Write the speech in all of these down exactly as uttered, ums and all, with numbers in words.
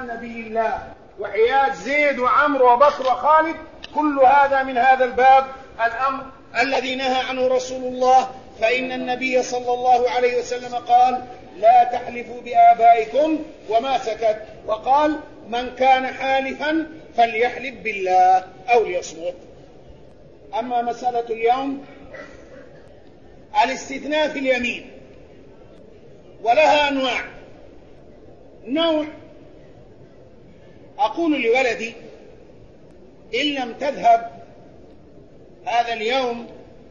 آل نبي الله وحياة زيد وعمرو وبكر وخالد، كل هذا من هذا الباب، الأمر الذي نهى عنه رسول الله. فإن النبي صلى الله عليه وسلم قال: لا تحلفوا بآبائكم، وما سكت، وقال: من كان حالفا فليحلف بالله أو ليصمت. أما مسألة اليوم، الاستثناء في اليمين، ولها أنواع. نوع أقول لولدي: إن لم تذهب هذا اليوم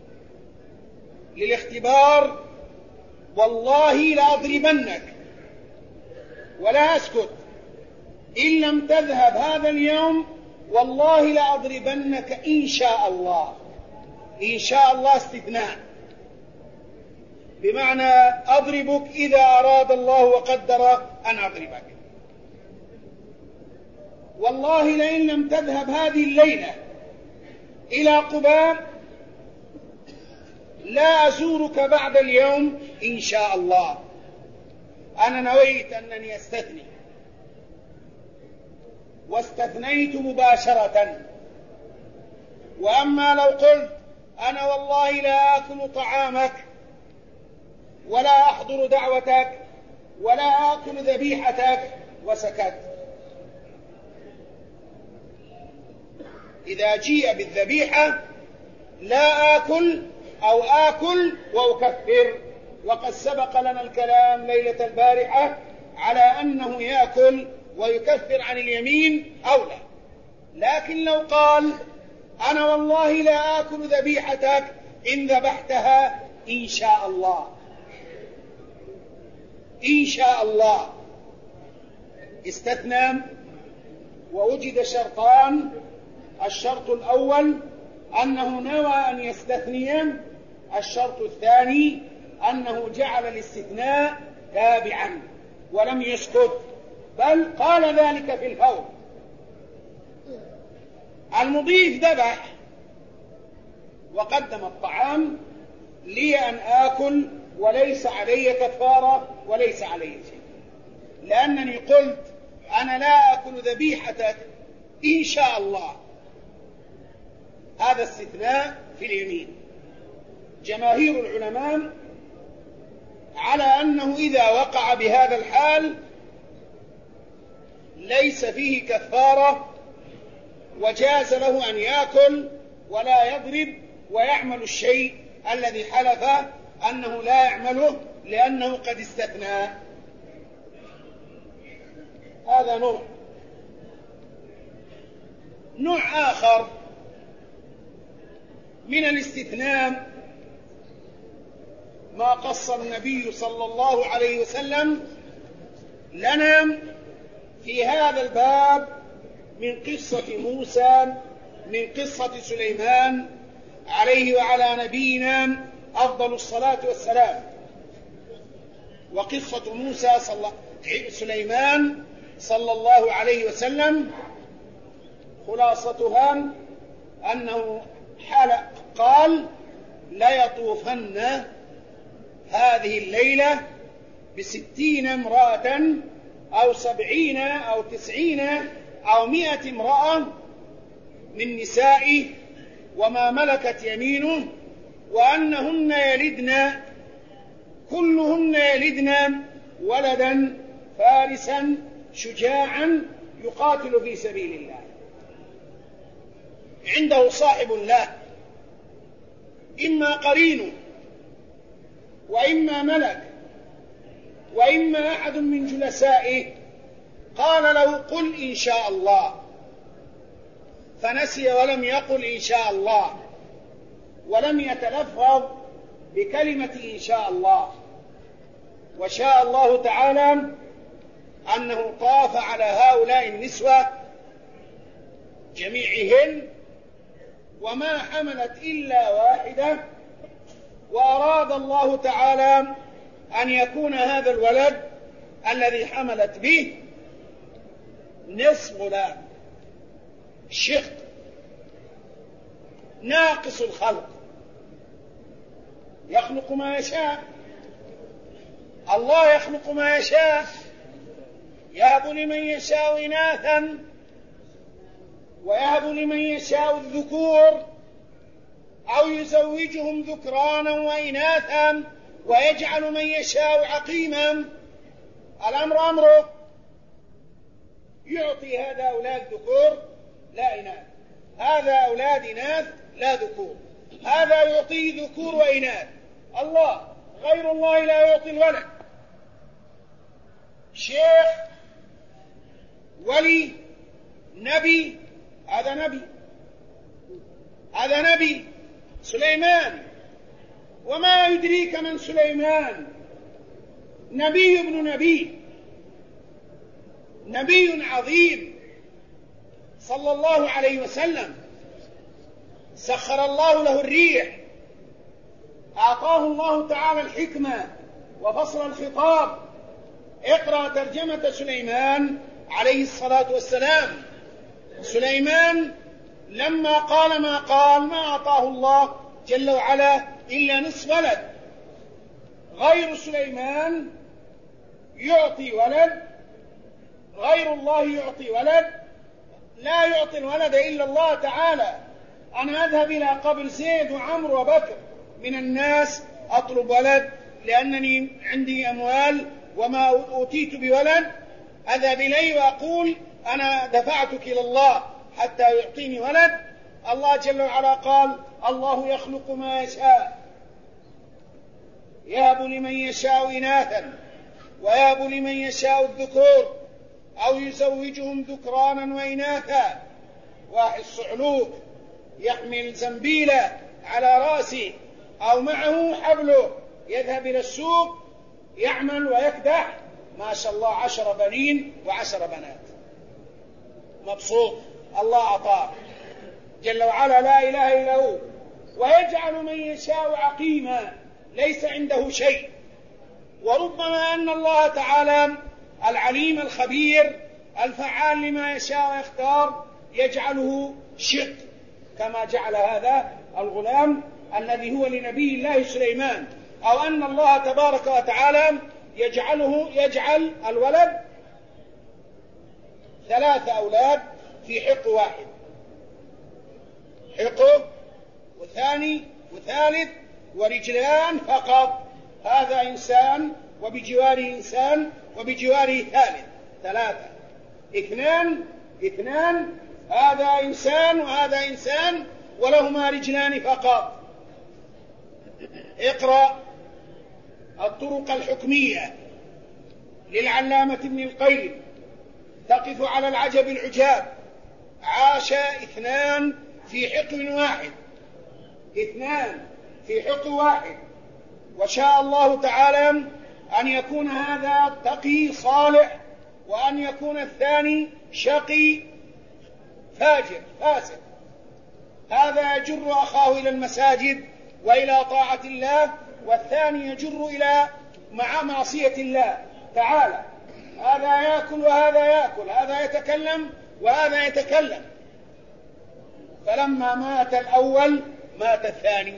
للاختبار والله لأضربنك، ولا أسكت. إن لم تذهب هذا اليوم والله لأضربنك إن شاء الله. إن شاء الله استثناء، بمعنى أضربك إذا أراد الله وقدر أن أضربك. والله لئن لم تذهب هذه الليلة إلى قباء لا أزورك بعد اليوم إن شاء الله. أنا نويت أنني أستثني، واستثنيت مباشرة. وأما لو قلت: أنا والله لا آكل طعامك ولا أحضر دعوتك ولا آكل ذبيحتك، وسكت، إذا جيء بالذبيحة لا آكل أو آكل وأكفر. وقد سبق لنا الكلام ليلة البارحة على أنه يأكل ويكفر عن اليمين أولى. لكن لو قال: أنا والله لا آكل ذبيحتك إن ذبحتها إن شاء الله، إن شاء الله، استثنى، ووجد شرطان. الشرط الأول أنه نوى أن يستثني، الشرط الثاني أنه جعل الاستثناء تابعا ولم يسكت، بل قال ذلك في الفور. المضيف ذبح وقدم الطعام لي أن آكل وليس علي كفارة وليس علي شيء، لأنني قلت: أنا لا آكل ذبيحتك إن شاء الله. هذا استثناء في اليمين. جماهير العلماء على أنه إذا وقع بهذا الحال ليس فيه كفارة، وجاز له أن يأكل ولا يضرب ويعمل الشيء الذي حلف أنه لا يعمله لأنه قد استثنى. هذا نوع. نوع آخر من الاستثناء ما قص النبي صلى الله عليه وسلم لنا في هذا الباب من قصة موسى، من قصة سليمان عليه وعلى نبينا أفضل الصلاة والسلام. وقصة موسى صلى سليمان صلى الله عليه وسلم خلاصتها أنه حلق قال: ليطوفن هذه الليلة بستين امرأة أو سبعين أو تسعين أو مئة امرأة من نسائه وما ملكت يمينه، وأنهن يلدن كلهن يلدن ولدا فارسا شجاعا يقاتل في سبيل الله، عنده صاحب له، إما قرينه وإما ملك وإما أحد من جلسائه. قال له: قل إن شاء الله، فنسي ولم يقل إن شاء الله، ولم يتلفظ بكلمة إن شاء الله. وشاء الله تعالى أنه طاف على هؤلاء النسوة جميعهن وما حملت إلا واحدة، وأراد الله تعالى أن يكون هذا الولد الذي حملت به نصف غلام شق ناقص الخلق، يخلق ما يشاء. الله يخلق ما يشاء، يهب لمن يشاء إناثا ويهب لمن يشاء الذكور أو يزوجهم ذكرانا وإناثا ويجعل من يشاء عقيما. الأمر أمره، يعطي هذا أولاد ذكور لا إناث، هذا أولاد إناث لا ذكور، هذا يعطي ذكور وإناث. الله غير الله لا يعطي الولد. شيخ ولي نبي، هذا نبي، هذا نبي سليمان. وما يدريك من سليمان؟ نبي ابن نبي، نبي عظيم صلى الله عليه وسلم. سخر الله له الريح، أعطاه الله تعالى الحكمة وفصل الخطاب. اقرأ ترجمة سليمان عليه الصلاة والسلام. سليمان لما قال ما قال ما أعطاه الله جل وعلا إلا نصف ولد. غير سليمان يعطي ولد، غير الله يعطي ولد، لا يعطي الولد إلا الله تعالى. أنا أذهب إلى قبر زيد وعمر وبكر من الناس أطلب ولد لأنني عندي أموال وما أوتيت بولد، أذهب إليه وأقول أنا دفعتك إلى الله حتى يعطيني ولد. الله جل وعلا قال الله يخلق ما يشاء، يهب لمن يشاء إناثا ويهب لمن يشاء الذكور أو يزوجهم ذكرانا وإناثا. واحد صعلوك يحمل زنبيلة على رأسه أو معه حبله يذهب إلى السوق يعمل ويكدح، ما شاء الله عشر بنين وعشر بنات، مبسوط. الله أعطاه جل وعلا لا إله إلا هو. ويجعل من يشاء عقيما، ليس عنده شيء. وربما أن الله تعالى العليم الخبير الفعال لما يشاء ويختار يجعله شق، كما جعل هذا الغلام الذي هو لنبي الله سليمان. أو أن الله تبارك وتعالى يجعله يجعل الولد ثلاثة أولاد في حق واحد، حقه وثاني وثالث ورجلان فقط. هذا إنسان وبجواره إنسان وبجواره ثالث، ثلاثة. اثنان اثنان، هذا إنسان وهذا إنسان ولهما رجلان فقط. اقرأ الطرق الحكمية للعلامة ابن القيم تقف على العجب العجاب. عاش اثنان في حقل واحد، اثنان في حقل واحد، وشاء الله تعالى أن يكون هذا تقي صالح وأن يكون الثاني شقي فاجر فاسد. هذا يجر أخاه إلى المساجد وإلى طاعة الله، والثاني يجر إلى مع معصية الله تعالى. هذا يأكل وهذا يأكل، هذا يتكلم وهذا يتكلم. فلما مات الأول مات الثاني.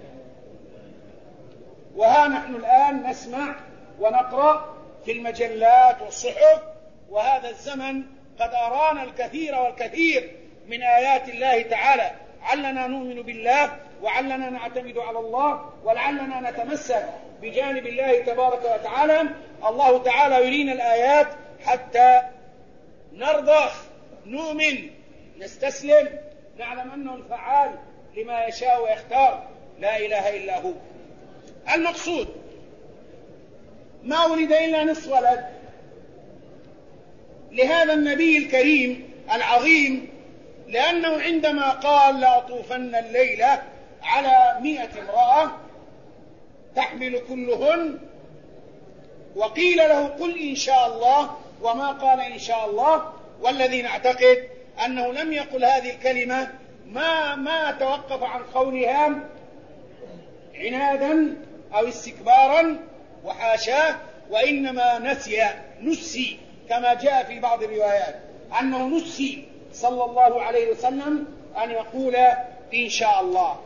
وها نحن الآن نسمع ونقرأ في المجلات والصحف، وهذا الزمن قد أرانا الكثير والكثير من آيات الله تعالى. علنا نؤمن بالله وعلنا نعتمد على الله ولعلنا نتمسك بجانب الله تبارك وتعالى. الله تعالى يرينا الآيات حتى نرضخ، نؤمن، نستسلم، نعلم أنه الفعال لما يشاء ويختار، لا إله إلا هو. المقصود ما ولد إلا نصف ولد لهذا النبي الكريم العظيم، لأنه عندما قال لأطوفن الليلة على مئة امرأة تحمل كلهن، وقيل له قل إن شاء الله، وما قال إن شاء الله. والذي نعتقد أنه لم يقل هذه الكلمة ما ما توقف عن قولها عنادا أو استكبارا وحاشاه، وإنما نسي نسي كما جاء في بعض الروايات أنه نسي صلى الله عليه وسلم أن يقول إن شاء الله.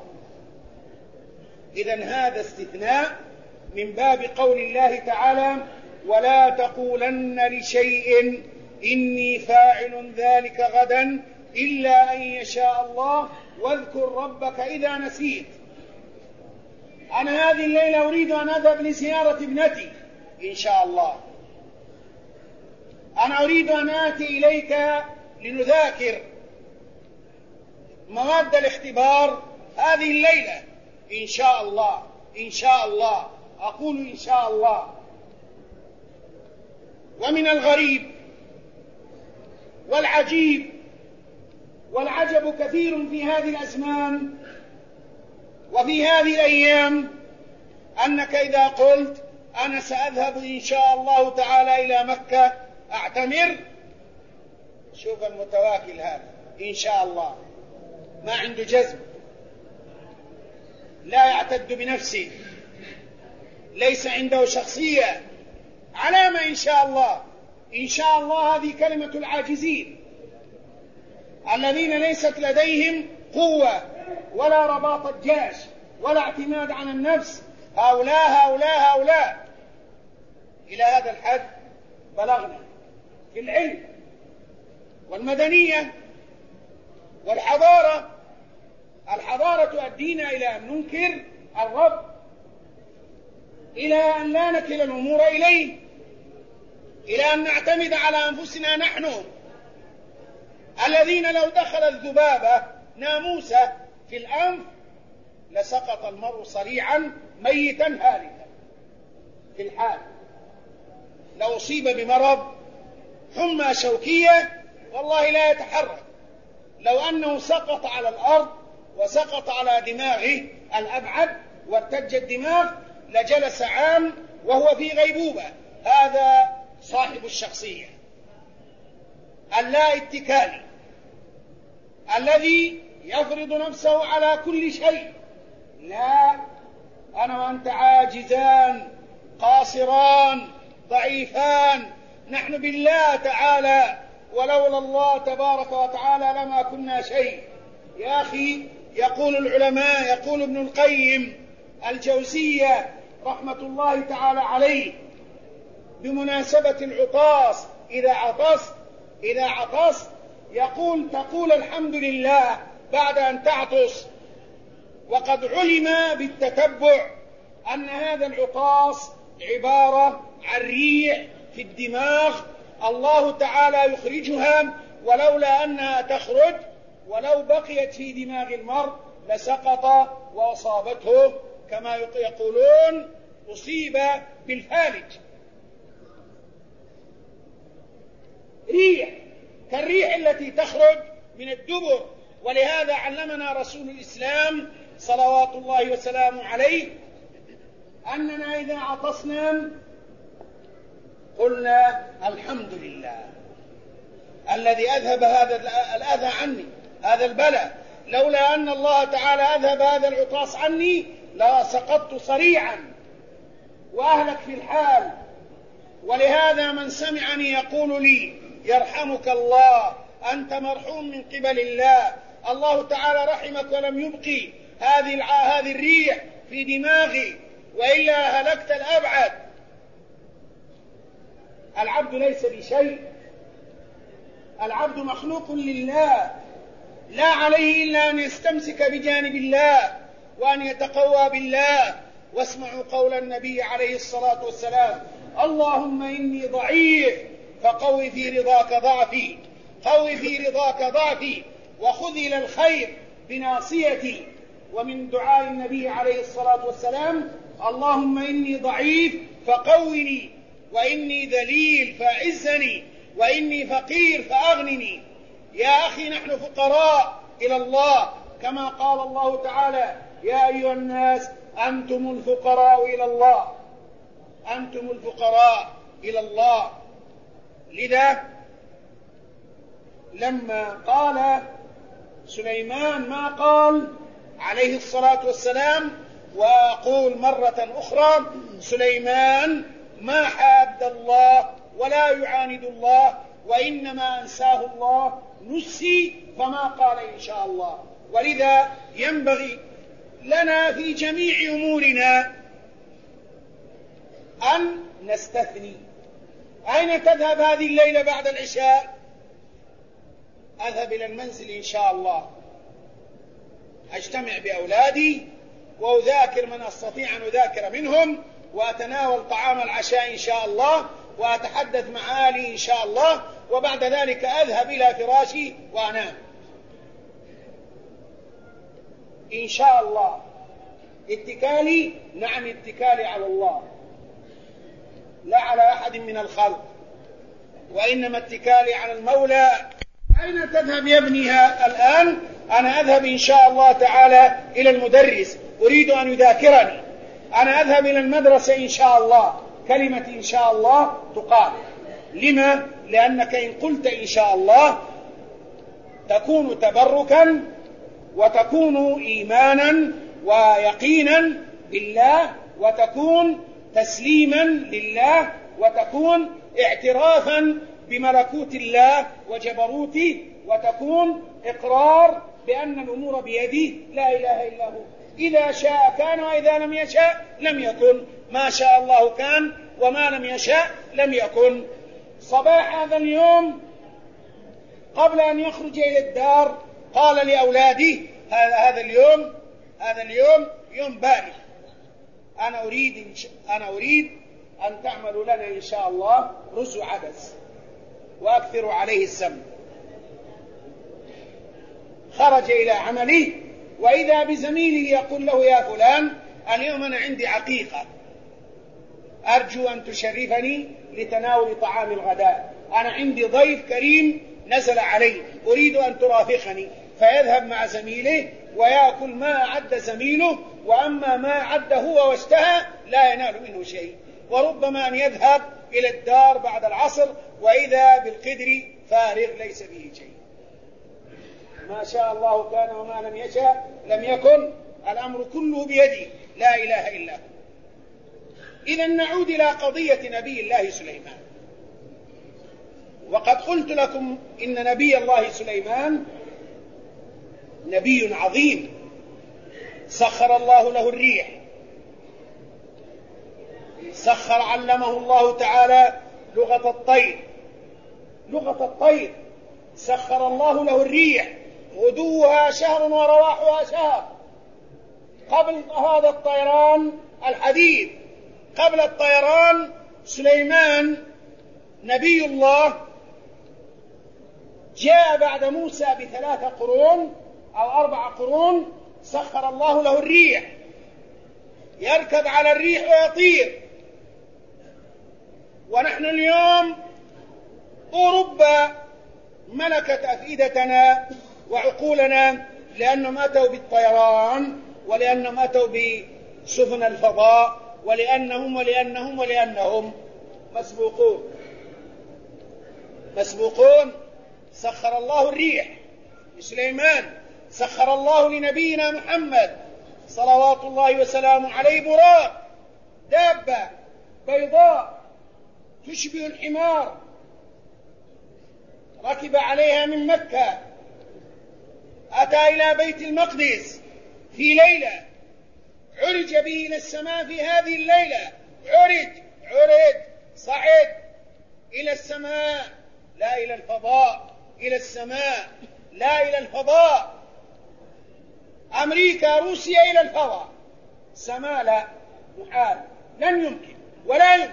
إذن هذا استثناء من باب قول الله تعالى ولا تقولن لشيء إني فاعل ذلك غدا إلا أن يشاء الله واذكر ربك إذا نسيت. أنا هذه الليلة أريد أن أذهب لزيارة ابنتي إن شاء الله. أنا أريد أن آتي إليك لنذاكر مواد الاختبار هذه الليلة إن شاء الله. إن شاء الله، أقول إن شاء الله. ومن الغريب والعجيب والعجب كثير في هذه الأزمان وفي هذه الأيام أنك إذا قلت أنا سأذهب إن شاء الله تعالى إلى مكة أعتمر، شوف المتواكل هذا إن شاء الله ما عنده جزم، لا يعتد بنفسه، ليس عنده شخصية، علامة إن شاء الله. إن شاء الله هذه كلمة العاجزين الذين ليست لديهم قوة ولا رباط الجيش ولا اعتماد على النفس. هؤلاء هؤلاء هؤلاء إلى هذا الحد بلغنا في العلم والمدنية والحضارة. الحضارة تؤدينا إلى أن ننكر الرب، إلى أن لا نكل الأمور إليه، إلى أن نعتمد على أنفسنا نحن الذين لو دخل الذبابة ناموسة في الأنف لسقط المرء صريعا ميتا هالكا في الحال. لو أصيب بمرض حمى شوكية والله لا يتحرك، لو أنه سقط على الأرض وسقط على دماغه الأبعد وارتج الدماغ لجلس عام وهو في غيبوبة. هذا صاحب الشخصية اللا اتكالي الذي يفرض نفسه على كل شيء. لا، أنا وأنت عاجزان قاصران ضعيفان، نحن بالله تعالى، ولولا الله تبارك وتعالى لما كنا شيء. يا أخي، يقول العلماء، يقول ابن القيم الجوزية رحمة الله تعالى عليه بمناسبة العطاس، إذا عطست إذا عطست يقول تقول الحمد لله بعد أن تعطس، وقد علم بالتتبع أن هذا العطاس عبارة عن ريح في الدماغ الله تعالى يخرجها، ولولا أنها تخرج ولو بقيت في دماغ المرء لسقط وأصابته كما يقولون أصيب بالفالج. ريح كالريح التي تخرج من الدبر. ولهذا علمنا رسول الإسلام صلوات الله وسلامه عليه أننا إذا عطسنا قلنا الحمد لله الذي أذهب هذا الأذى عني، هذا البلاء. لولا أن الله تعالى أذهب هذا العطاس عني لسقطت صريعا وأهلك في الحال. ولهذا من سمعني يقول لي يرحمك الله، أنت مرحوم من قبل الله، الله تعالى رحمك ولم يبقي هذه هذه الريح في دماغي وإلا هلكت الأبعد. العبد ليس بشيء، العبد مخلوق لله، لا عليه إلا أن يستمسك بجانب الله وأن يتقوى بالله. واسمعوا قول النبي عليه الصلاة والسلام: اللهم إني ضعيف فقوي في رضاك ضعفي، قوي في رضاك ضعفي وخذ إلى الخير بناصيتي. ومن دعاء النبي عليه الصلاة والسلام: اللهم إني ضعيف فقوني، وإني ذليل فأعزني، وإني فقير فأغنني. يا أخي، نحن فقراء إلى الله كما قال الله تعالى: يا أيها الناس أنتم الفقراء إلى الله، أنتم الفقراء إلى الله. لذا لما قال سليمان ما قال عليه الصلاة والسلام، وأقول مرة أخرى: سليمان ما حاد الله ولا يعاند الله، وإنما أنساه الله نسي فما قال إن شاء الله. ولذا ينبغي لنا في جميع أمورنا أن نستثني أين تذهب هذه الليلة بعد العشاء؟ أذهب إلى المنزل إن شاء الله، أجتمع بأولادي وأذاكر من أستطيع أن أذاكر منهم، وأتناول طعام العشاء إن شاء الله، وأتحدث مع أهلي إن شاء الله، وبعد ذلك أذهب إلى فراشي وأنام إن شاء الله. اتكالي، نعم اتكالي على الله لا على أحد من الخلق، وإنما اتكالي على المولى. أين تذهب يا ابني الآن؟ أنا أذهب إن شاء الله تعالى إلى المدرس، أريد أن يذاكرني. أنا أذهب إلى المدرسة إن شاء الله. كلمة إن شاء الله تقال. لما؟ لأنك إن قلت إن شاء الله تكون تبركا، وتكون إيمانا ويقينا بالله، وتكون تسليما لله، وتكون اعترافا بملكوت الله وجبروته، وتكون إقرار بأن الأمور بيده لا إله إلا هو. إذا شاء كان، وإذا لم يشاء لم يكن. ما شاء الله كان، وما لم يشاء لم يكن. صباح هذا اليوم قبل أن يخرج إلى الدار قال لأولادي: هذا هذا اليوم هذا اليوم يوم بارد، أنا أريد أنا أريد أن تعملوا لنا إن شاء الله رز عدس وأكثروا عليه السمن. خرج إلى عمله، وإذا بزميله يقول له: يا فلان، اليوم أنا عندي عقيقة، أرجو أن تشرفني لتناول طعام الغداء، أنا عندي ضيف كريم نزل علي، أريد أن ترافقني. فيذهب مع زميله ويأكل ما أعد زميله، وأما ما أعد هو واشتهى لا ينال منه شيء. وربما أن يذهب إلى الدار بعد العصر وإذا بالقدر فارغ ليس به شيء. ما شاء الله كان، وما لم يشاء لم يكن. الأمر كله بيده لا إله إلا هو. إذن نعود إلى قضية نبي الله سليمان. وقد قلت لكم إن نبي الله سليمان نبي عظيم، سخر الله له الريح، سخر علمه الله تعالى لغة الطير لغة الطير سخر الله له الريح، غدوها شهر ورواحها شهر. قبل هذا الطيران الحديث، قبل الطيران، سليمان نبي الله جاء بعد موسى بثلاثة قرون أو أربع قرون، سخر الله له الريح، يركب على الريح ويطير. ونحن اليوم أوروبا ملكت أفئدتنا وعقولنا، لأنهم أتوا بالطيران، ولأنهم أتوا بسفن الفضاء، ولأنهم ولأنهم ولأنهم مسبوقون مسبوقون سخر الله الريح لسليمان، سخر الله لنبينا محمد صلوات الله وسلامه عليه براق، دابة بيضاء تشبه الحمار، ركب عليها من مكة، أتى إلى بيت المقدس في ليلة، عرج به إلى السماء في هذه الليلة، عرج عرج صعد إلى السماء، لا إلى الفضاء، إلى السماء لا إلى الفضاء. أمريكا روسيا إلى الفضاء، سماء لا، محال، لن يمكن ولا يمكن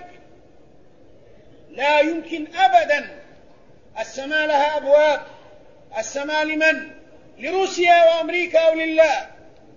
لا يمكن أبدا. السماء لها أبواب، السماء لمن؟ لروسيا وأمريكا أو لله؟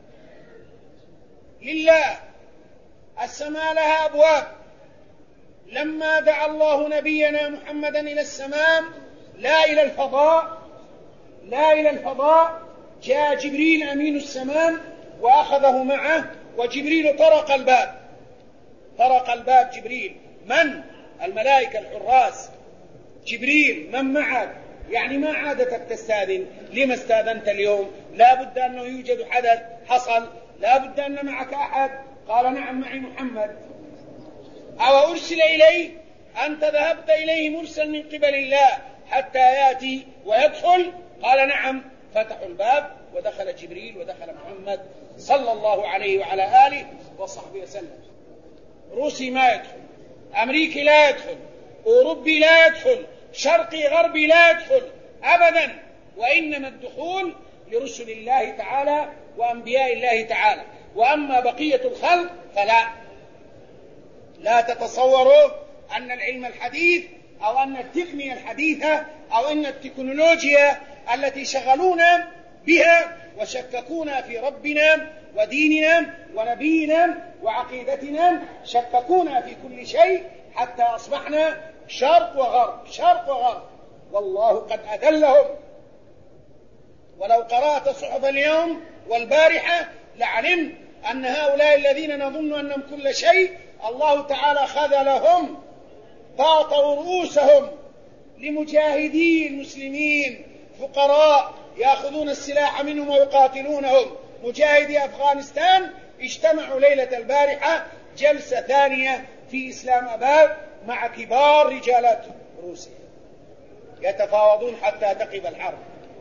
لله. السماء لها أبواب. لما دعا الله نبينا محمدا إلى السماء لا إلى الفضاء لا إلى الفضاء جاء جبريل أمين السماء وأخذه معه، وجبريل طرق الباب طرق الباب جبريل. من؟ الملائكة الحراس. جبريل من معك؟ يعني ما عادتك تستاذن؟ لما استاذنت اليوم؟ لا بد أنه يوجد حدث حصل، لا بد أن معك أحد. قال: نعم معي محمد. أو أرسل إليه؟ أنت ذهبت إليه مرسل من قبل الله حتى يأتي ويدخل؟ قال: نعم. فتحوا الباب ودخل جبريل ودخل محمد صلى الله عليه وعلى آله وصحبه وسلم. روسي ما يدخل، أمريكي لا يدخل، أوروبي لا يدخل، شرقي غربي لا يدخل أبدا، وإنما الدخول لرسل الله تعالى وأنبياء الله تعالى. وأما بقية الخلق فلا. لا تتصوروا أن العلم الحديث أو أن التقنية الحديثة أو أن التكنولوجيا التي شغلونا بها وشككونا في ربنا وديننا ونبينا وعقيدتنا، شككونا في كل شيء حتى أصبحنا شرق وغرب شرق وغرب، والله قد أذلهم. ولو قرأت صحف اليوم والبارحة لعلمت أن هؤلاء الذين نظن أنهم كل شيء الله تعالى خذلهم، طاطوا رؤوسهم لمجاهدي المسلمين فقراء يأخذون السلاح منهم ويقاتلونهم. مجاهدي أفغانستان اجتمعوا ليلة البارحة جلسة ثانية في إسلام أباد مع كبار رجالات روسيا يتفاوضون حتى تقف الحرب.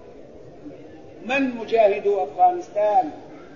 من مجاهدو أفغانستان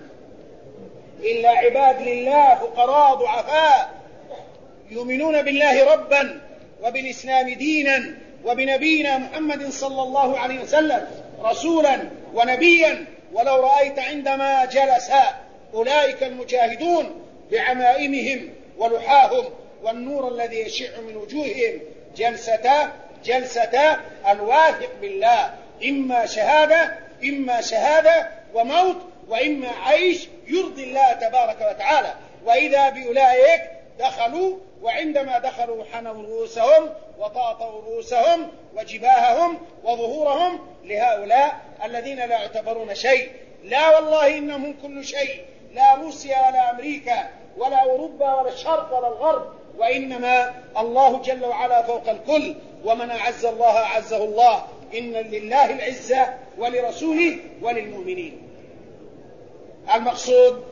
إلا عباد لله فقراء ضعفاء يؤمنون بالله ربا وبالإسلام دينا وبنبينا محمد صلى الله عليه وسلم رسولا ونبيا. ولو رأيت عندما جلس أولئك المجاهدون بعمائمهم ولحاهم والنور الذي يشع من وجوههم جلسة جلسة الواثق بالله، إما شهادة إما شهادة وموت وإما عيش يرضي الله تبارك وتعالى. وإذا بأولئك دخلوا، وعندما دخلوا حنوا رؤوسهم وطاطوا رؤوسهم وجباههم وظهورهم لهؤلاء الذين لا يعتبرون شيء. لا والله إنهم كل شيء، لا روسيا ولا أمريكا ولا أوروبا ولا الشرق ولا الغرب، وإنما الله جل وعلا فوق الكل. ومن أعز الله أعزه الله، إن لله العزة ولرسوله وللمؤمنين. المقصود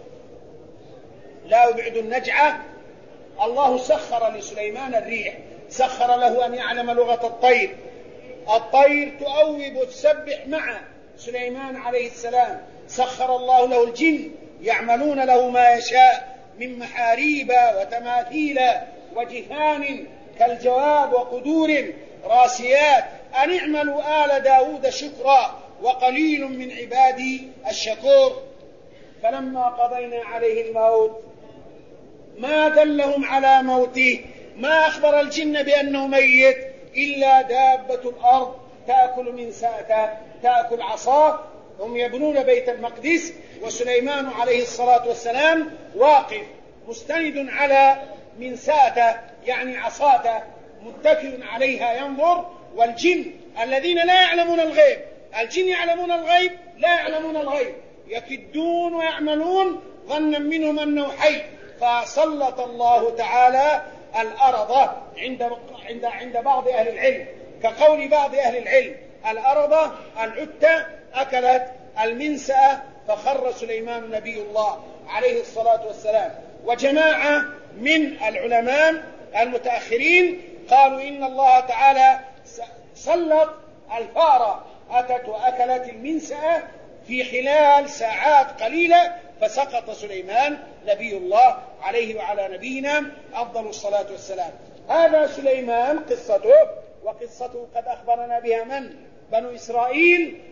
لا أبعد النجعة. الله سخر لسليمان الريح، سخر له أن يعلم لغة الطير، الطير تؤوب وتسبح مع سليمان عليه السلام. سخر الله له الجن يعملون له ما يشاء من محاريب وتماثيل وجفان كالجواب وقدور راسيات، أن اعملوا آل داود شكرا وقليل من عبادي الشكور. فلما قضينا عليه الموت ما دلهم على موته، ما أخبر الجن بأنه ميت إلا دابة الأرض تأكل من سأته تأكل عصاه. هم يبنون بيت المقدس وسليمان عليه الصلاة والسلام واقف مستند على منساته يعني عصاته متكئ عليها ينظر، والجن الذين لا يعلمون الغيب، الجن يعلمون الغيب لا يعلمون الغيب، يكدون ويعملون ظنا منهم أنه حي. فسلط الله تعالى الأرض عند عند عند بعض أهل العلم، كقول بعض أهل العلم الأرض العتة أكلت المنسأة فخر سليمان نبي الله عليه الصلاة والسلام. وجماعة من العلماء المتأخرين قالوا إن الله تعالى سلط الفأرة أتت وأكلت المنسأة في خلال ساعات قليلة فسقط سليمان نبي الله عليه وعلى نبينا أفضل الصلاة والسلام. هذا سليمان قصته، وقصته قد أخبرنا بها من؟ بنو إسرائيل؟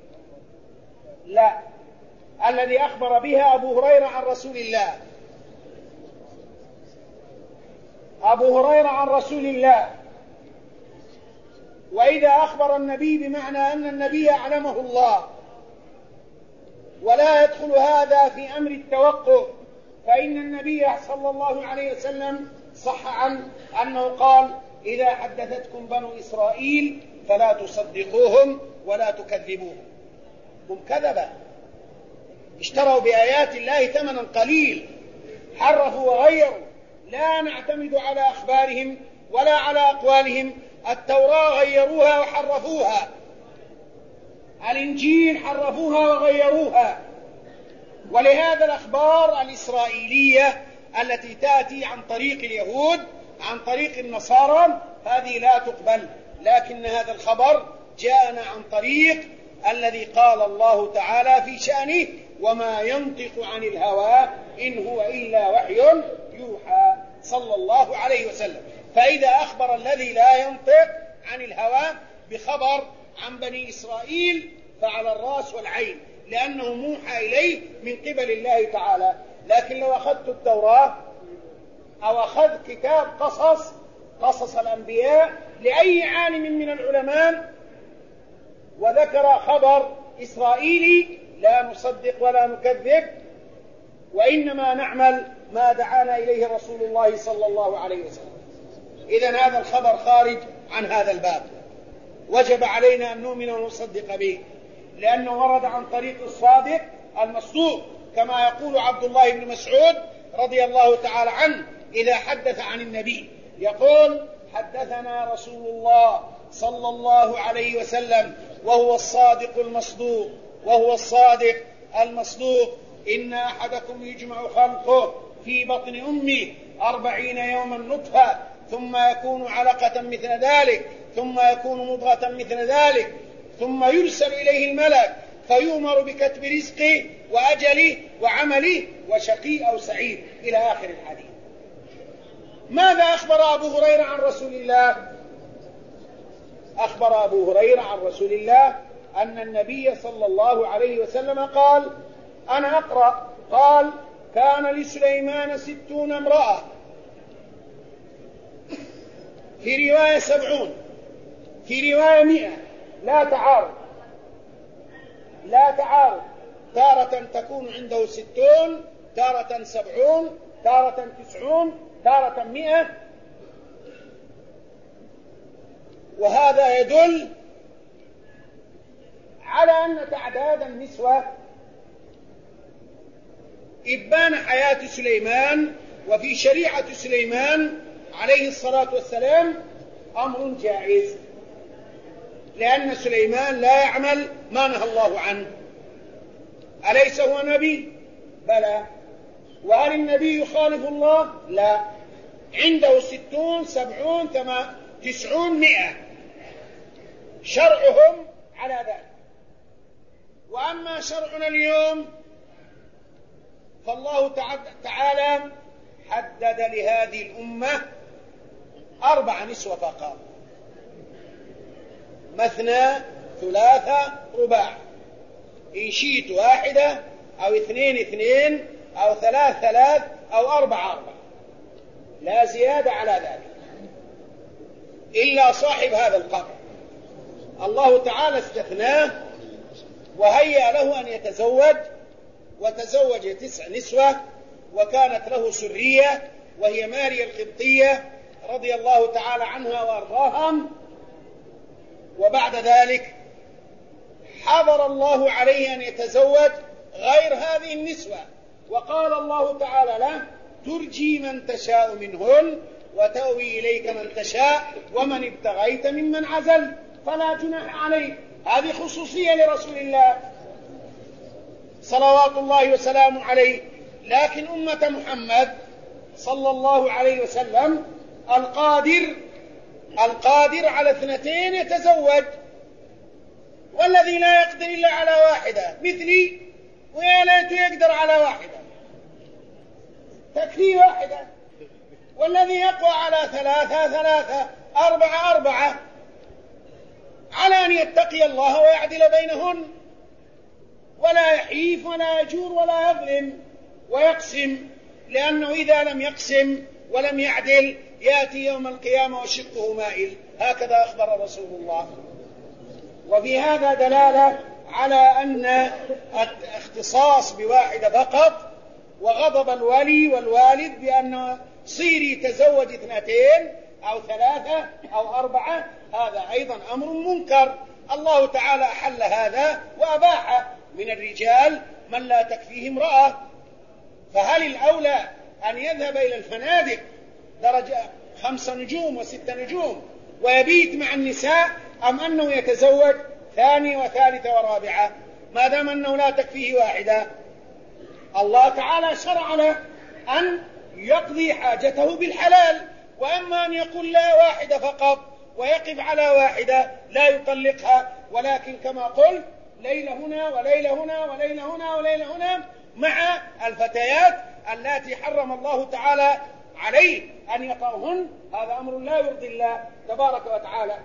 لا، الذي أخبر بها أبو هريرة عن رسول الله. أبو هريرة عن رسول الله. وإذا أخبر النبي بمعنى أن النبي أعلمه الله، ولا يدخل هذا في أمر التوقف، فإن النبي صلى الله عليه وسلم صح عنه أنه قال: إذا حدثتكم بنو إسرائيل فلا تصدقوهم ولا تكذبوهم. هم كذبة، اشتروا بآيات الله ثمنا قليل، حرفوا وغيروا، لا نعتمد على أخبارهم ولا على أقوالهم. التوراة غيروها وحرفوها، الإنجيل حرفوها وغيروها. ولهذا الأخبار الإسرائيلية التي تأتي عن طريق اليهود عن طريق النصارى هذه لا تقبل، لكن هذا الخبر جاءنا عن طريق الذي قال الله تعالى في شأنه: وما ينطق عن الهوى إن هو إلا وحي يوحى، صلى الله عليه وسلم. فإذا أخبر الذي لا ينطق عن الهوى بخبر عن بني إسرائيل فعلى الرأس والعين، لأنه موحى إليه من قبل الله تعالى. لكن لو أخذت التوراة أو أخذ كتاب قصص قصص الأنبياء لأي عالم من العلماء وذكر خبر إسرائيلي لا نصدق ولا نكذب، وإنما نعمل ما دعانا إليه رسول الله صلى الله عليه وسلم. إذن هذا الخبر خارج عن هذا الباب، وجب علينا أن نؤمن ونصدق به، لأنه ورد عن طريق الصادق المصدوق، كما يقول عبد الله بن مسعود رضي الله تعالى عنه إذا حدث عن النبي يقول: حدثنا رسول الله صلى الله عليه وسلم وهو الصادق المصدوق وهو الصادق المصدوق إن أحدكم يجمع خلقه في بطن أمه أربعين يوما نطفة ثم يكون علقة مثل ذلك ثم يكون مضغة مثل ذلك ثم يرسل إليه الملك فيؤمر بكتب رزقه وأجله وعمله وشقي أو سعيد إلى آخر الحديث. ماذا أخبر أبو هريرة عن رسول الله؟ أخبر أبو هريرة عن رسول الله أن النبي صلى الله عليه وسلم قال: أنا أقرأ، قال: كان لسليمان ستون امرأة، في رواية سبعون، في رواية مئة، لا تعارض لا تعارض تارة تكون عنده ستون، تارة سبعون، تارة تسعون، تارة مئة. وهذا يدل على أن تعداد النسوة إبان حياة سليمان وفي شريعة سليمان عليه الصلاة والسلام أمر جائز، لأن سليمان لا يعمل ما نهى الله عنه. أليس هو نبي؟ بلى. وهل النبي يخالف الله؟ لا. عنده ستون، سبعون، تسعون، مئة، شرعهم على ذلك. وأما شرعنا اليوم فالله تعالى حدد لهذه الأمة أربع نسوة فقط: مثنى، ثلاثة، رباع، إن شئت واحدة أو اثنين اثنين أو ثلاث ثلاث أو أربع أربع، لا زيادة على ذلك إلا صاحب هذا القبر. الله تعالى استثناه وهيأ له أن يتزوج، وتزوج تسع نسوة، وكانت له سرية وهي ماريا القبطية رضي الله تعالى عنها وأرضاها. وبعد ذلك حضر الله عليه أن يتزوج غير هذه النسوة، وقال الله تعالى له: ترجي من تشاء منهن وتأوي إليك من تشاء ومن ابتغيت ممن عزل فلا جناح عليك. هذه خصوصية لرسول الله صلوات الله وسلامه عليه. لكن أمة محمد صلى الله عليه وسلم القادر القادر على اثنتين يتزوج، والذي لا يقدر إلا على واحدة مثلي، ويا ليت يقدر على واحدة، تكفي واحدة. والذي يقوى على ثلاثة ثلاثة، أربعة أربعة، على أن يتقي الله ويعدل بينهن، ولا يحيف ولا يجور ولا يظلم ويقسم، لأنه إذا لم يقسم ولم يعدل يأتي يوم القيامة وشقه مائل. هكذا أخبر رسول الله. وفي هذا دلالة على أن اختصاص بواحدة فقط وغضب الولي والوالد بأن صيري تزوج اثنتين أو ثلاثة أو أربعة، هذا أيضا أمر منكر. الله تعالى أحل هذا وأباح من الرجال من لا تكفيه امرأة. فهل الأولى أن يذهب إلى الفنادق درجة خمس نجوم وست نجوم ويبيت مع النساء، أم أنه يتزوج ثانية وثالثة ورابعة ما دام أنه لا تكفيه واحدة؟ الله تعالى شرع له أن يقضي حاجته بالحلال، وأما أن يقول لا واحدة فقط ويقف على واحدة لا يطلقها، ولكن كما قلت ليلة هنا وليلة هنا وليلة هنا وليلة هنا، مع الفتيات التي حرم الله تعالى عليه أن يطأهن، هذا أمر لا يرضي الله تبارك وتعالى.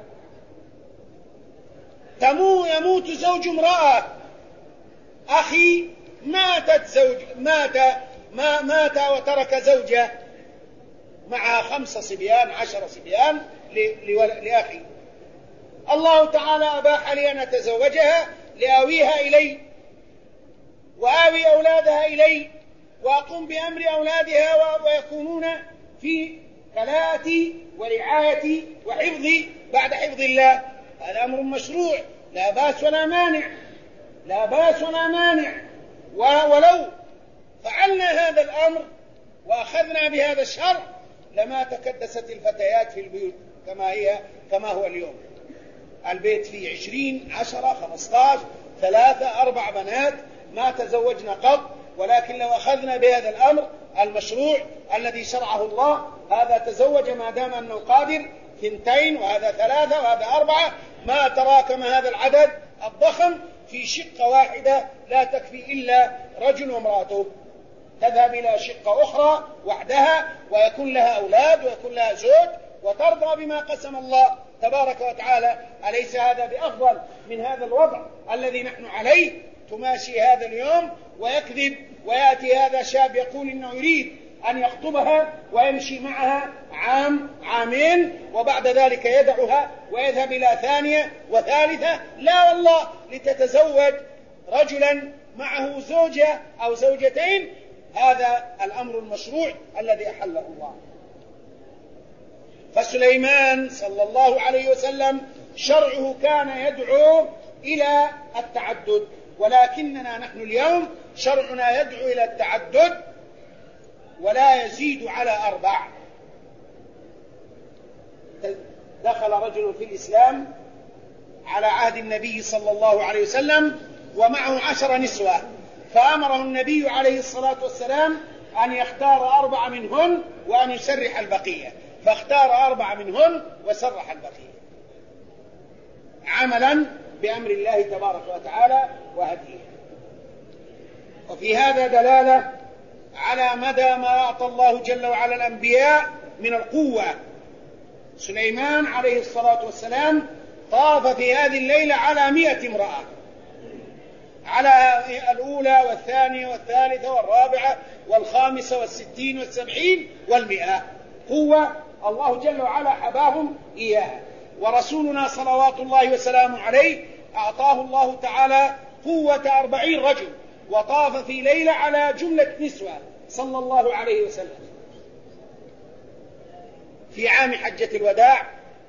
يموت زوج امرأة، أخي ماتت زوج مات ما مات وترك زوجة معها خمس صبيان عشر صبيان لأخي، الله تعالى أباح لي أن أتزوجها لآويها إلي وآوي أولادها إلي وأقوم بأمر أولادها ويكونون في كلاتي ورعايتي وحفظي بعد حفظ الله. هذا أمر مشروع لا بأس ولا مانع، لا بأس ولا مانع. ولو فعلنا هذا الأمر وأخذنا بهذا الشرع لما تكدست الفتيات في البيوت كما هي كما هو اليوم. البيت فيه عشرين عشرة خمسطاش ثلاثة أربع بنات ما تزوجنا قط، ولكن لو أخذنا بهذا الأمر المشروع الذي شرعه الله، هذا تزوج ما دام أنه قادر ثنتين وهذا ثلاثة وهذا أربعة، ما تراكم هذا العدد الضخم في شقة واحدة لا تكفي إلا رجل وامرأته، تذهب إلى شقة أخرى وحدها ويكون لها أولاد ويكون لها زوج وترضى بما قسم الله تبارك وتعالى. أليس هذا بأفضل من هذا الوضع الذي نحن عليه؟ تماشي هذا اليوم ويكذب ويأتي هذا شاب يقول إنه يريد أن يخطبها ويمشي معها عام عامين وبعد ذلك يدعها ويذهب إلى ثانية وثالثة. لا والله، لتتزوج رجلا معه زوجة أو زوجتين، هذا الأمر المشروع الذي أحله الله. فسليمان صلى الله عليه وسلم شرعه كان يدعو إلى التعدد، ولكننا نحن اليوم شرعنا يدعو إلى التعدد ولا يزيد على أربع. دخل رجل في الإسلام على عهد النبي صلى الله عليه وسلم ومعه عشر نسوة، فأمره النبي عليه الصلاة والسلام أن يختار أربع منهن وأن يسرح البقية، فاختار أربع منهن وسرح البقية عملا بأمر الله تبارك وتعالى وهديه. وفي هذا دلالة على مدى ما أعطى الله جل وعلا الأنبياء من القوة. سليمان عليه الصلاة والسلام طاف في هذه الليلة على مئة امرأة، على الأولى والثانية والثالثة والرابعة والخامسة والستين والسبعين والمئة. قوة الله جل وعلا حباهم إياها. ورسولنا صلوات الله وسلامه عليه أعطاه الله تعالى قوة أربعين رجل، وطاف في ليلة على جملة نسوة صلى الله عليه وسلم. في عام حجة الوداع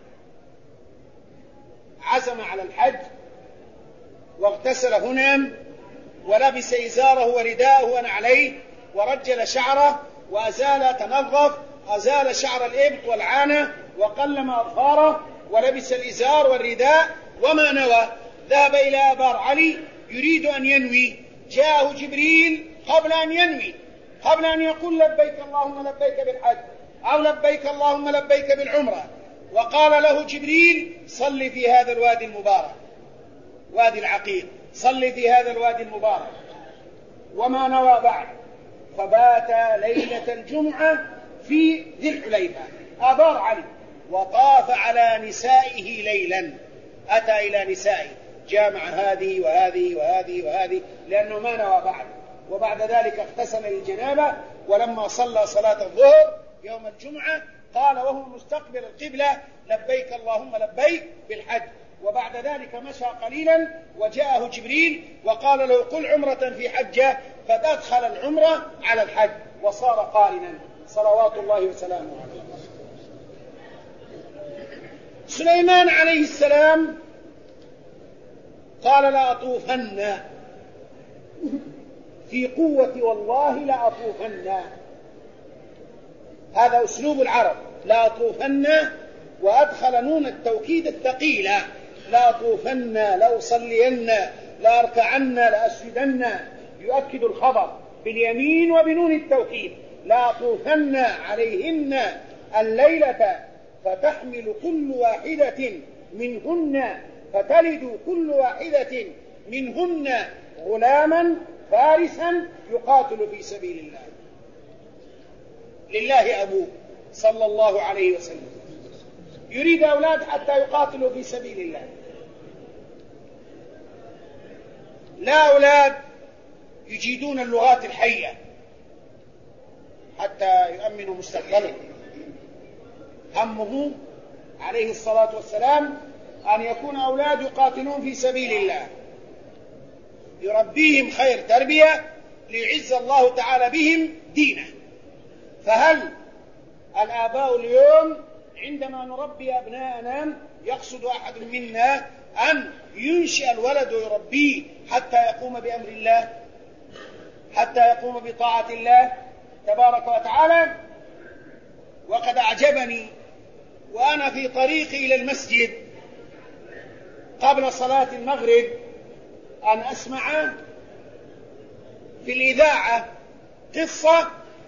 عزم على الحج واغتسل هنم ولبس إزاره ورداءه ونعليه ورجل شعره وأزال تنظف، أزال شعر الإبط والعانة وقلم أظفاره ولبس الإزار والرداء وما نوى. ذهب إلى أبار علي يريد أن ينوي، جاءه جبريل قبل أن ينوي، قبل أن يقول لبيك اللهم لبيك بالحج أو لبيك اللهم لبيك بالعمرة، وقال له جبريل صل في هذا الوادي المبارك، وادي العقيق، صل في هذا الوادي المبارك. وما نوى بعد، فبات ليلة الجمعة في ذي الحليفة أبار علي وطاف على نسائه ليلا، أتى إلى نسائه جامع هذه وهذه وهذه وهذه لأنه ما نوى بعد. وبعد ذلك اغتسل للجنابة، ولما صلى صلاة الظهر يوم الجمعة قال وهو مستقبل القبلة لبيك اللهم لبيك بالحج. وبعد ذلك مشى قليلا وجاءه جبريل وقال له قل عمرة في حجة، فدخل العمرة على الحج وصار قارنا صلوات الله وسلامه عليه. سليمان عليه السلام قال لأطوفن، في قوة والله لأطوفن، هذا أسلوب العرب، لأطوفن، وأدخل نون التوكيد الثقيلة، لأطوفن لأصلين لأركعن لأسجدن، يؤكد الخبر باليمين وبنون التوكيد. لأطوفن عليهن الليلة فتحمل كل واحدة منهن فتلد كل واحدة منهن غلاما فارسا يقاتل في سبيل الله. لله أبوه صلى الله عليه وسلم، يريد أولاد حتى يقاتلوا في سبيل الله، لا أولاد يجيدون اللغات الحية حتى يؤمنوا مستقبلهم. همه عليه الصلاة والسلام أن يكون أولاد يقاتلون في سبيل الله، يربيهم خير تربية ليعز الله تعالى بهم دينه. فهل الآباء اليوم عندما نربي أبناءنا يقصد أحد منا أن ينشئ الولد ويربيه حتى يقوم بأمر الله، حتى يقوم بطاعة الله تبارك وتعالى؟ وقد أعجبني وأنا في طريقي إلى المسجد قبل صلاة المغرب أن أسمع في الإذاعة قصة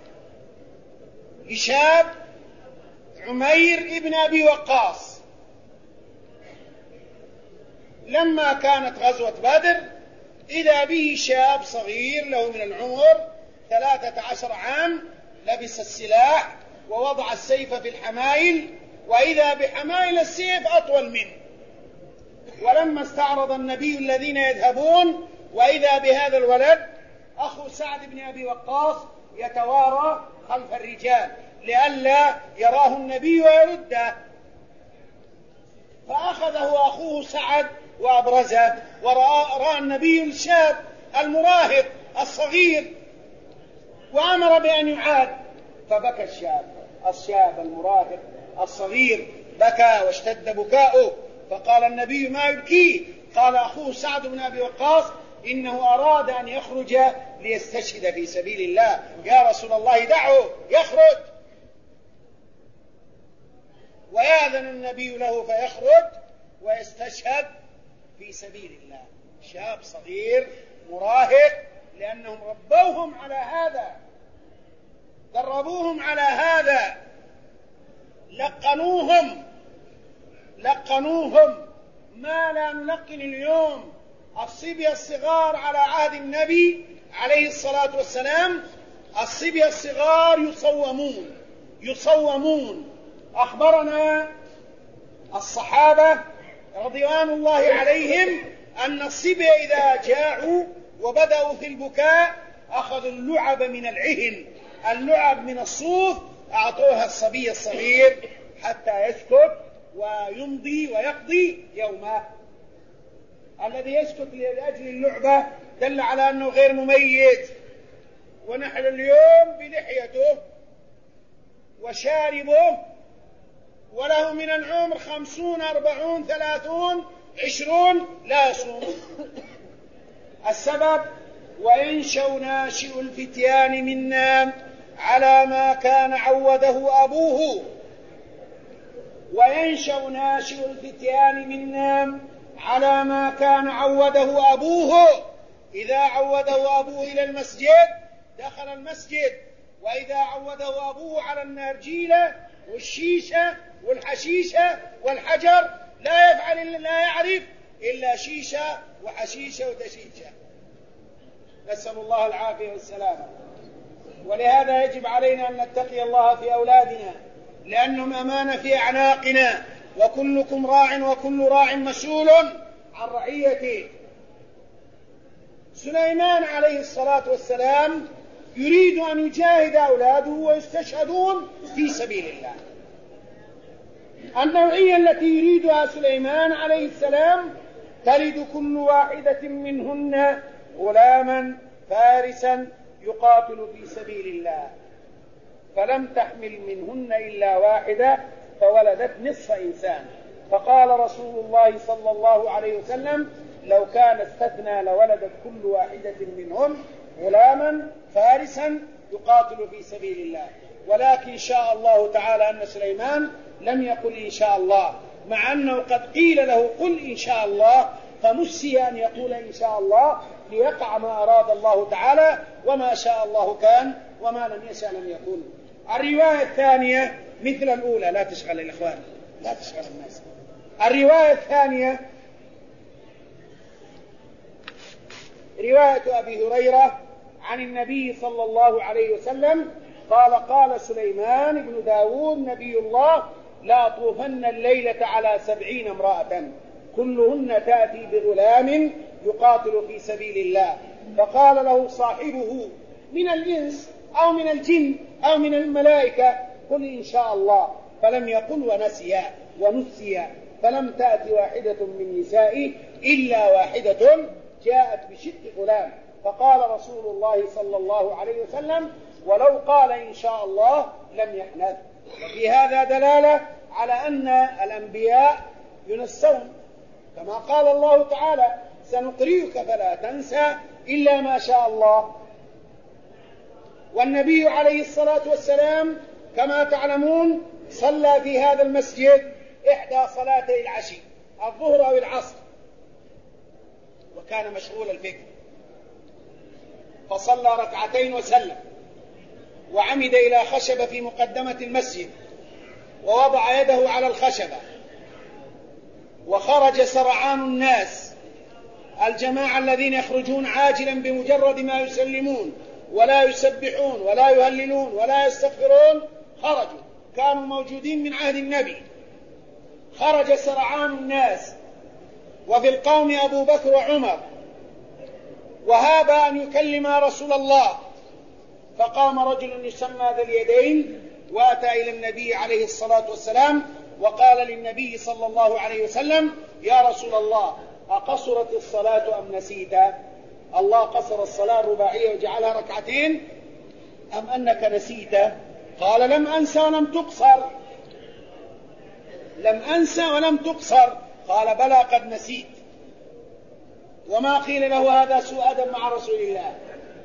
لشاب عمير ابن أبي وقاص لما كانت غزوة بدر، إذا به شاب صغير له من العمر ثلاثة عشر عام لبس السلاح ووضع السيف في الحمائل، وإذا بحمائل السيف أطول منه. ولما استعرض النبي الذين يذهبون وإذا بهذا الولد أخو سعد بن أبي وقاص يتوارى خلف الرجال لئلا يراه النبي ويرده، فأخذه أخوه سعد وأبرزه، ورأى النبي الشاب المراهق الصغير وأمر بأن يعاد، فبكى الشاب الشاب المراهق الصغير بكى واشتد بكاؤه، فقال النبي: ما يبكيه؟ قال أخوه سعد بن أبي وقاص: إنه أراد أن يخرج ليستشهد في سبيل الله، يا رسول الله دعه يخرج. ويأذن النبي له فيخرج ويستشهد في سبيل الله. شاب صغير مراهق، لأنهم ربوهم على هذا، دربوهم على هذا، لقنوهم لقنوهم ما لا نلقن اليوم الصبية الصغار على عهد النبي عليه الصلاة والسلام. الصبية الصغار يصومون يصومون أخبرنا الصحابة رضوان الله عليهم أن الصبية إذا جاعوا وبدأوا في البكاء أخذوا اللعب من العهن، اللعب من الصوف، أعطوها الصبي الصغير حتى يسكت ويمضي ويقضي يومه. الذي يسكت لأجل اللعبة دل على أنه غير مميز. ونحن اليوم بلحيته وشاربه وله من العمر خمسون أربعون ثلاثون عشرون لا يصوم. السبب: وينشأ ناشئ الفتيان منا على ما كان عوده أبوه وينشأ ناشئ الفتيان منا على ما كان عوده أبوه. إذا عوده أبوه إلى المسجد دخل المسجد، وإذا عوده أبوه على النرجيلة والشيشة والحشيشة والحجر لا يفعل لا يعرف إلا شيشة وحشيشة وتشيشة، نسأل الله العافية والسلامة. ولهذا يجب علينا أن نتقي الله في أولادنا، لأنهم أمانة في أعناقنا، وكلكم راع وكل راع مسؤول عن رعيته. سليمان عليه الصلاة والسلام يريد أن يجاهد أولاده ويستشهدون في سبيل الله. النوعية التي يريدها سليمان عليه السلام: تلد كل واحدة منهن غلاما فارسا يقاتل في سبيل الله، فلم تحمل منهن إلا واحدة فولدت نصف إنسان. فقال رسول الله صلى الله عليه وسلم: لو كان استثنى لولدت كل واحدة منهم غلاما فارسا يقاتل في سبيل الله. ولكن شاء الله تعالى أن سليمان لم يقل إن شاء الله، مع أنه قد قيل له قل إن شاء الله، فنسي أن يقول إن شاء الله ليقع ما أراد الله تعالى، وما شاء الله كان وما لم يشاء لم يكن. الرواية الثانية مثل الأولى، لا تشغل الإخوان لا تشغل الناس. الرواية الثانية رواية أبي هريرة عن النبي صلى الله عليه وسلم قال قال سليمان بن داود نبي الله لا طوفن الليلة على سبعين امرأة كلهن تأتي بغلام يقاتل في سبيل الله. فقال له صاحبه من الإنس أو من الجن أو من الملائكة قل إن شاء الله، فلم يقل ونسي ونسي، فلم تأتي واحدة من نسائه إلا واحدة جاءت بشق غلام. فقال رسول الله صلى الله عليه وسلم ولو قال إن شاء الله لم يحنث. وفي هذا دلالة على أن الأنبياء ينسون، كما قال الله تعالى سنقرئك فلا تنسى إلا ما شاء الله. والنبي عليه الصلاة والسلام كما تعلمون صلى في هذا المسجد إحدى صلاتي العشي، الظهر أو العصر، وكان مشغول الفكر، فصلى ركعتين وسلم، وعمد إلى خشبة في مقدمة المسجد ووضع يده على الخشبة، وخرج سرعان الناس الجماعة الذين يخرجون عاجلا بمجرد ما يسلمون ولا يسبحون ولا يهللون ولا يستغفرون، خرجوا، كانوا موجودين من عهد النبي. خرج سرعان الناس، وفي القوم أبو بكر وعمر، وهاب أن يكلم رسول الله، فقام رجل يسمى ذا اليدين وأتى إلى النبي عليه الصلاة والسلام وقال للنبي صلى الله عليه وسلم يا رسول الله أقصرت الصلاة أم نسيت؟ الله قصر الصلاة الرباعية وجعلها ركعتين أم أنك نسيت؟ قال لم أنسى ولم تقصر، لم أنسى ولم تقصر. قال بلى قد نسيت. وما قيل له هذا سوء أدب مع رسول الله.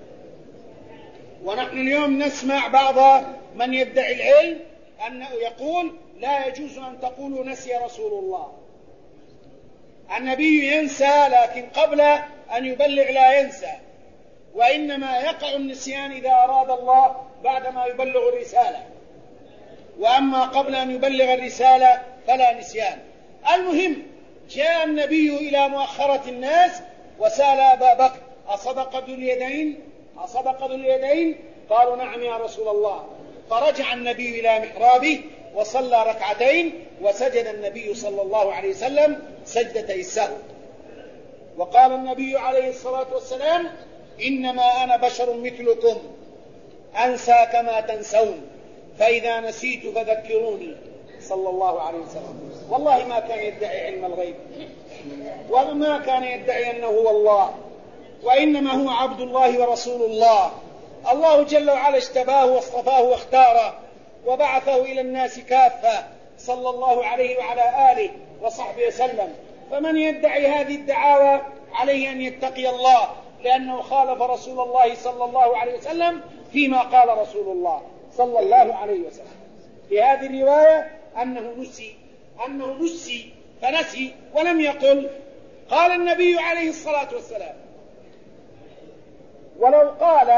ونحن اليوم نسمع بعض من يدعي العلم أنه يقول لا يجوز أن تقولوا نسي رسول الله. النبي ينسى، لكن قبل أن يبلغ لا ينسى، وإنما يقع النسيان إذا أراد الله بعدما يبلغ الرسالة، وأما قبل أن يبلغ الرسالة فلا نسيان. المهم جاء النبي إلى مؤخرة الناس وسأل أبا بكر أصدق ذو اليدين؟ أصدق ذو اليدين؟ قالوا نعم يا رسول الله. فرجع النبي إلى محرابه وصلى ركعتين، وسجد النبي صلى الله عليه وسلم سجدتي السهو. وقال النبي عليه الصلاة والسلام إنما أنا بشر مثلكم أنسى كما تنسون، فإذا نسيت فذكروني، صلى الله عليه وسلم. والله ما كان يدعي علم الغيب، وما كان يدعي أنه هو الله، وإنما هو عبد الله ورسول الله. الله جل وعلا اجتباه واصطفاه واختاره وبعثه إلى الناس كافة، صلى الله عليه وعلى آله وصحبه وسلم. فمن يدعي هذه الدعاوى عليه أن يتقي الله، لأنه خالف رسول الله صلى الله عليه وسلم فيما قال رسول الله صلى الله عليه وسلم. في هذه الرواية أنه نسي أنه نسي فنسي ولم يقل. قال النبي عليه الصلاة والسلام ولو قال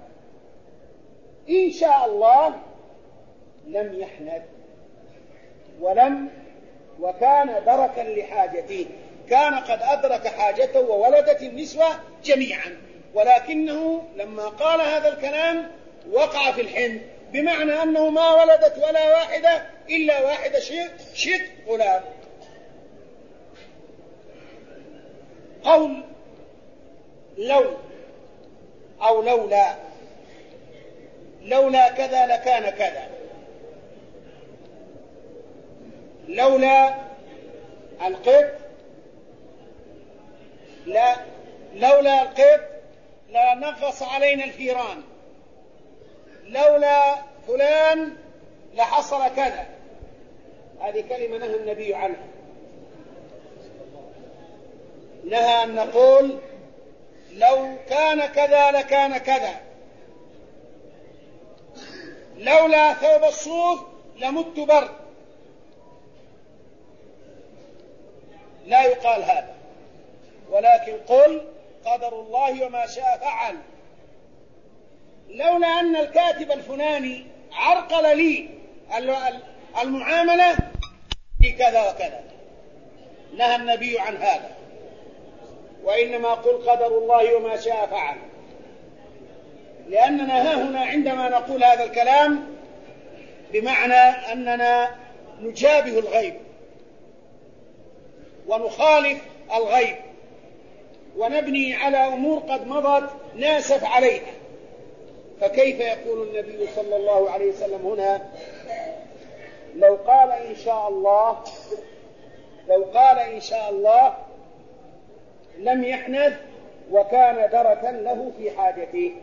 إن شاء الله لم يحنث، ولم وكان دركا لحاجته، كان قد أدرك حاجته وولدت النسوة جميعا، ولكنه لما قال هذا الكلام وقع في الحنث، بمعنى أنه ما ولدت ولا واحدة إلا واحدة شق غلام. قول لو أو لولا، لولا كذا لكان كذا، لولا القط لا لولا القط لا نغص علينا الفيران، لولا فلان لحصل كذا. هذه كلمة نهى النبي عنها، نهى أن نقول لو كان كذا لكان كذا، لولا ثوب الصوف لمت برد، لا يقال هذا، ولكن قل قدر الله وما شاء فعل. لولا أن الكاتب الفلاني عرقل لي المعاملة في كذا وكذا، نهى النبي عن هذا، وإنما قل قدر الله وما شاء فعل. لأننا ها هنا عندما نقول هذا الكلام بمعنى أننا نجابه الغيب ونخالف الغيب ونبني على أمور قد مضت ناسف عليها. فكيف يقول النبي صلى الله عليه وسلم هنا لو قال إن شاء الله لو قال إن شاء الله لم يحنث وكان دركا له في حاجته؟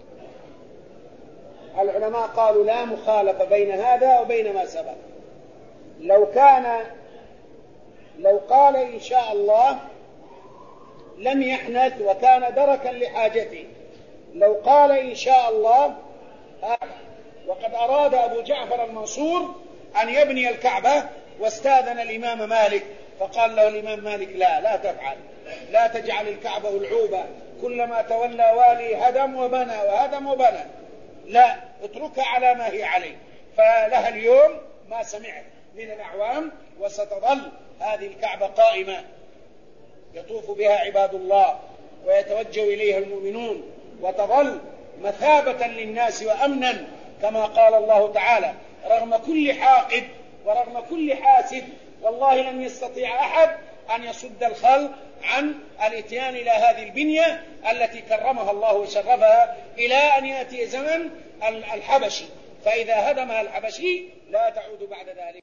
العلماء قالوا لا مخالفة بين هذا وبين ما سبق. لو كان لو قال إن شاء الله لم يحنث وكان دركا لحاجته، لو قال إن شاء الله وقد أراد أبو جعفر المنصور أن يبني الكعبة واستاذن الإمام مالك، فقال له الإمام مالك لا لا تفعل، لا تجعل الكعبة العوبة كلما تولى والي هدم وبنى وهدم وبنى، لا اتركها على ما هي عليه. فلها اليوم ما سمعت من الأعوام، وستظل هذه الكعبة قائمة يطوف بها عباد الله ويتوجه إليها المؤمنون، وتظل مثابة للناس وأمنا كما قال الله تعالى رغم كل حاقد ورغم كل حاسد والله لن يستطيع أحد أن يصد الخلق عن الاتيان إلى هذه البنية التي كرمها الله وشرفها إلى أن يأتي زمن الحبشي، فإذا هدمها الحبشي لا تعود بعد ذلك.